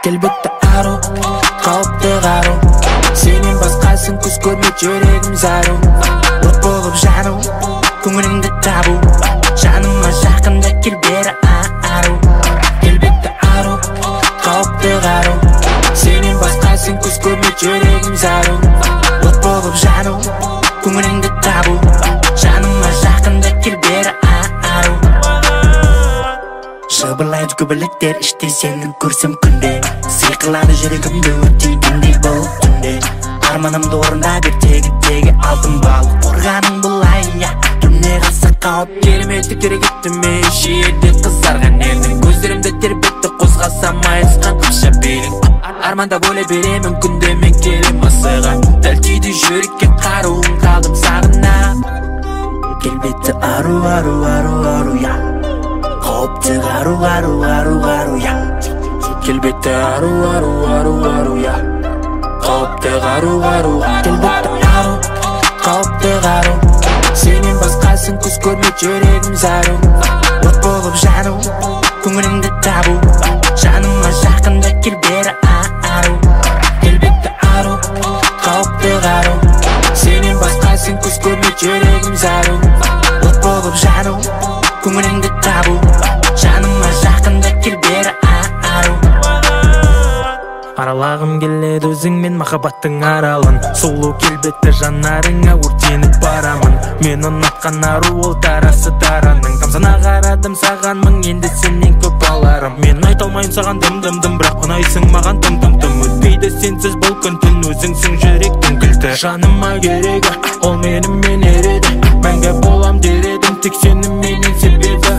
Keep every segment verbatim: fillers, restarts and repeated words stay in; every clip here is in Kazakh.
келбетті ару, қауіпті қару. Сенен басқасын көз көрмей жүрегім зару. От болып жану, көңіліңді табу. Жаныма жақында кел бері ару. Келбетті ару, қауіпті қару. Сенен басқасын көз көрмей жүрегім зару. От болып жану, көңіліңді табу. Жаныма жақында кел бері ару. Жыбырлайды көбіліктер іште сенің көрсем күнде. Сиқырлады жүрегімді өртейтіндей болып түнде. Арманымды орында бер тегі-тегі алтын балық. Қорғаның бұлайын я түнде қасық қауып. Кереметті керек етті ме шиеде қызарған елдің. Көздерімді тербетті қозғасам майысқан қыпша белің. Арманда бөле беремін күнде мен келем асыға. Дәл тиді жүрекке қаруым қалдым сағына. Келбетті ару ару ару ару я. Қауіпті қару қару қару қару я. Келбетті ару ару ару ару я. Қауіпті қару қару. Келбетті ару, қауіпті қару. Сенен басқасын көз көрмей жүрегім зару. От болып жану, көңіліңді табу. Жаныма жақында кел бері ару. Келбетті ару, қауіпті қару. Сенен басқасын көз көрмей жүрегім зару. От болып жану, көңіліңді табу. Жаныма жақында кел бері ару. Аралағым келеді өзіңмен махаббаттың аралын. Сұлу келбетті жанарыңа өртеніп барамын. Мен ұнатқан ару ол тарасы тараның. Тамсана қарадым саған мың, енді сенен көп аларым. Мен айта алмайын саған дым-дым-дым, бірақ ұнайсың маған тым-тым-тым. Өтпейді сенсіз бұл күн түн, өзіңсің жүректің кілті. Жаныма керегі ол менің мен ереді. Мәңгі болам дер едім тек сенің менен себебі.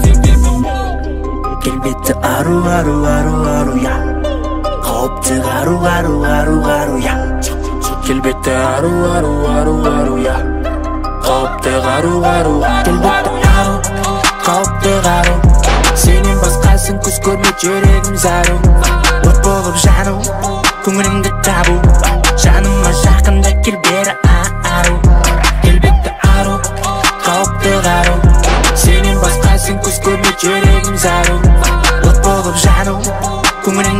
Келбетті ару ару ару ару я. Қауіпті қару қару қару қару я. Келбетті ару ару ару ару я. Қауіпті қару қару. Келбетті ару, қауіпті қару. Сенен басқасын көз көрмей жүрегім зару. От болып жану, көңіліңді табу. Жаныма жақында кел бері ару. Келбетті ару, қауіпті қару. Сенен басқасын көз көрмей жүрегім зару. От болып жану, көңіліңді